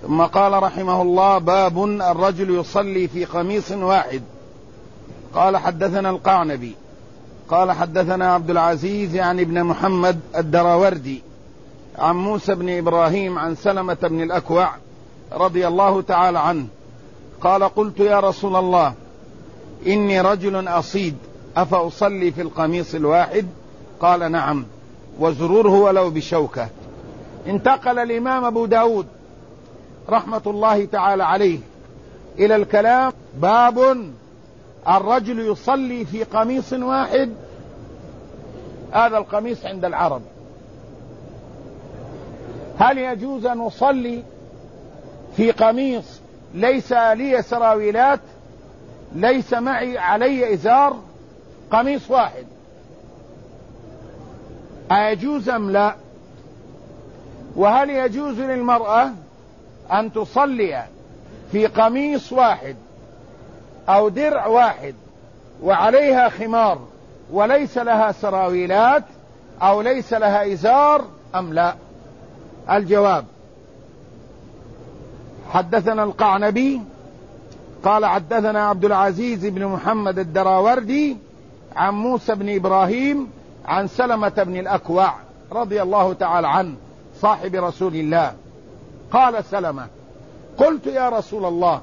ثم قال رحمه الله: باب الرجل يصلي في قميص واحد. قال: حدثنا القعنبي قال: حدثنا عبد العزيز يعني ابن محمد الدراوردي عن موسى بن إبراهيم عن سلمة بن الأكوع رضي الله تعالى عنه قال: قلت يا رسول الله إني رجل أصيد أفأصلي في القميص الواحد؟ قال: نعم، وزروره ولو بشوكة. انتقل الإمام أبو داود رحمة الله تعالى عليه إلى الكلام: باب الرجل يصلي في قميص واحد. هذا القميص عند العرب، هل يجوز أن أصلي في قميص ليس لي سراويلات، ليس معي علي إزار، قميص واحد، أيجوز أم لا؟ وهل يجوز للمرأة أن تصلي في قميص واحد أو درع واحد وعليها خمار وليس لها سراويلات أو ليس لها إزار أم لا؟ الجواب: حدثنا القعنبي قال: حدثنا عبد العزيز بن محمد الدراوردي عن موسى بن إبراهيم عن سلمة بن الأكوع رضي الله تعالى عنه صاحب رسول الله. قال سلمة: قلت يا رسول الله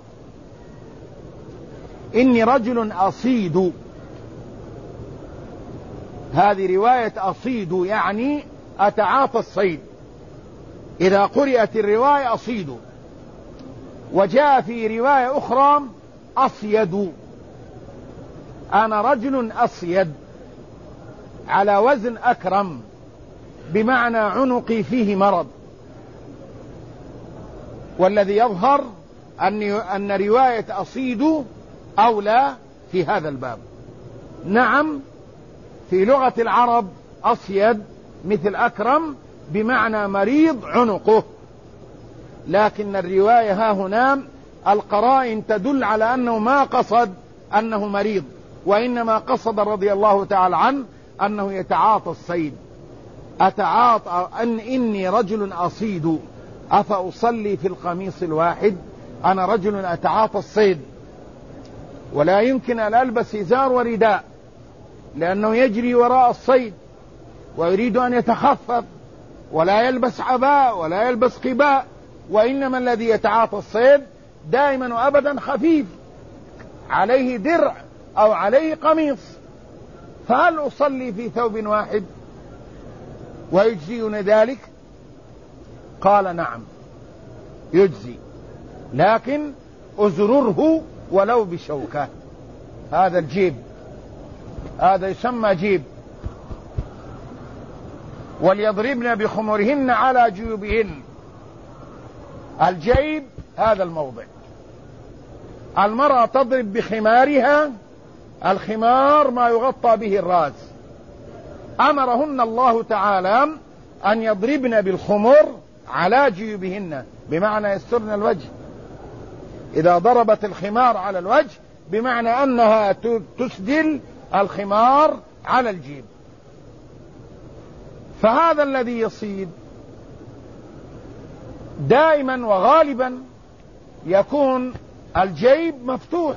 إني رجل أصيد. هذه رواية أصيد يعني أتعاطى الصيد، إذا قرأت الرواية أصيد. وجاء في رواية أخرى أصيد، أنا رجل أصيد، على وزن أكرم، بمعنى عنقي فيه مرض. والذي يظهر أن رواية أصيد أولى في هذا الباب. نعم، في لغة العرب أصيد مثل أكرم بمعنى مريض عنقه، لكن الرواية ها هنا القرائن تدل على أنه ما قصد أنه مريض، وإنما قصد رضي الله تعالى عنه أنه يتعاطى الصيد. أتعاطى إني رجل أصيد أفأصلي في القميص الواحد؟ أنا رجل أتعاطى الصيد، ولا يمكن أن ألبس إزار ورداء، لأنه يجري وراء الصيد ويريد أن يتخفف، ولا يلبس عباء ولا يلبس قباء، وإنما الذي يتعاطى الصيد دائما وأبدا خفيف، عليه درع أو عليه قميص. فهل أصلي في ثوب واحد ويجزيني ذلك؟ قال: نعم، يجزي، لكن أزرره ولو بشوكة. هذا الجيب، هذا يسمى جيب. وليضربن بخمرهن على جيوبهن. الجيب هذا الموضع. المرأة تضرب بخمارها، الخمار ما يغطى به الرأس. أمرهن الله تعالى أن يضربن بالخمر على جيوبهن، بمعنى يسترن الوجه. إذا ضربت الخمار على الوجه بمعنى أنها تسدل الخمار على الجيب. فهذا الذي يصيد دائما وغالبا يكون الجيب مفتوح،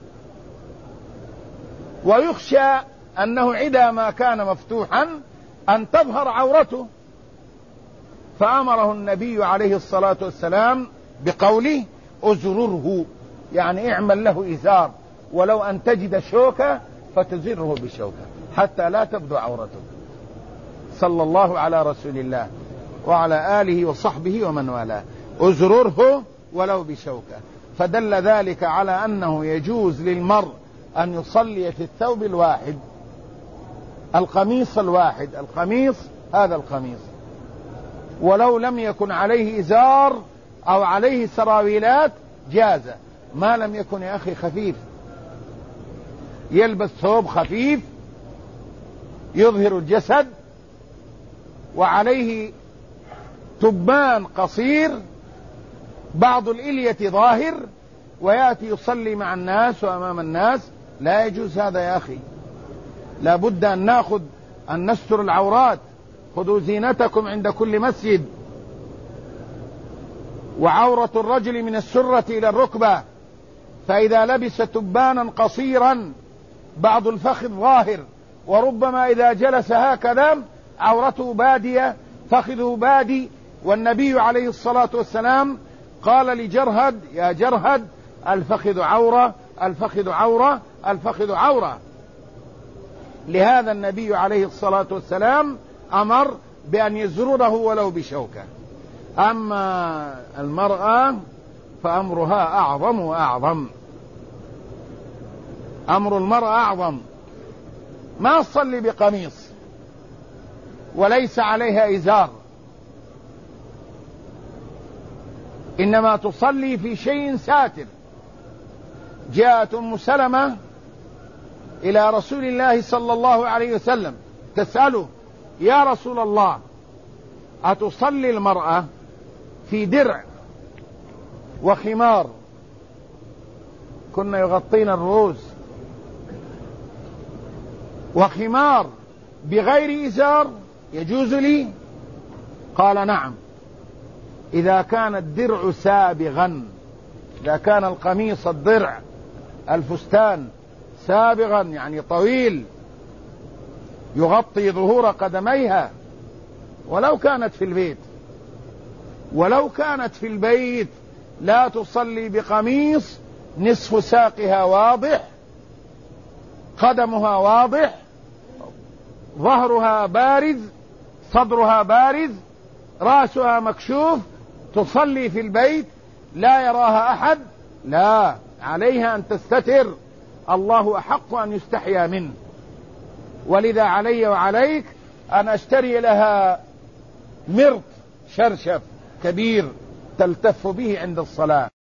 ويخشى أنه إذا ما كان مفتوحا أن تظهر عورته، فأمره النبي عليه الصلاة والسلام بقوله: أزرره، يعني اعمل له إزار، ولو أن تجد شوكة فتزره بشوكة حتى لا تبدو عورته، صلى الله على رسول الله وعلى آله وصحبه ومن والاه. أزرره ولو بشوكة. فدل ذلك على أنه يجوز للمرء أن يصلي في الثوب الواحد، القميص الواحد، القميص هذا القميص، ولو لم يكن عليه إزار أو عليه سراويلات جاز، ما لم يكن يا أخي خفيف. يلبس ثوب خفيف يظهر الجسد وعليه تبان قصير بعض الإلية ظاهر، ويأتي يصلي مع الناس وأمام الناس، لا يجوز هذا يا أخي. لا بد أن نستر العورات. خذوا زينتكم عند كل مسجد. وعورة الرجل من السرة إلى الركبة، فإذا لبس تبانا قصيرا بعض الفخذ ظاهر، وربما إذا جلس هكذا عورته بادية، فخذه بادي. والنبي عليه الصلاة والسلام قال لجرهد: يا جرهد، الفخذ عورة، الفخذ عورة، الفخذ عورة. لهذا النبي عليه الصلاة والسلام أمر بأن يزرره ولو بشوكة. أما المرأة فأمرها أعظم وأعظم، أمر المرأة أعظم. ما تصلي بقميص وليس عليها إزار، إنما تصلي في شيء ساتر. جاءت أم سلمة إلى رسول الله صلى الله عليه وسلم تسأله: يا رسول الله، أتصلي المرأة في درع وخمار، كنا يغطين الرؤوس، وخمار بغير إزار، يجوز لي؟ قال: نعم، إذا كان الدرع سابغا، إذا كان القميص الضرع الفستان سابغا يعني طويل يغطي ظهور قدميها. ولو كانت في البيت، ولو كانت في البيت لا تصلي بقميص نصف ساقها واضح، قدمها واضح، ظهرها بارز، صدرها بارز، رأسها مكشوف، تصلي في البيت لا يراها أحد، لا، عليها أن تستتر، الله أحق أن يستحيا منه. ولذا علي وعليك أن أشتري لها مرط شرشف كبير تلتف به عند الصلاة.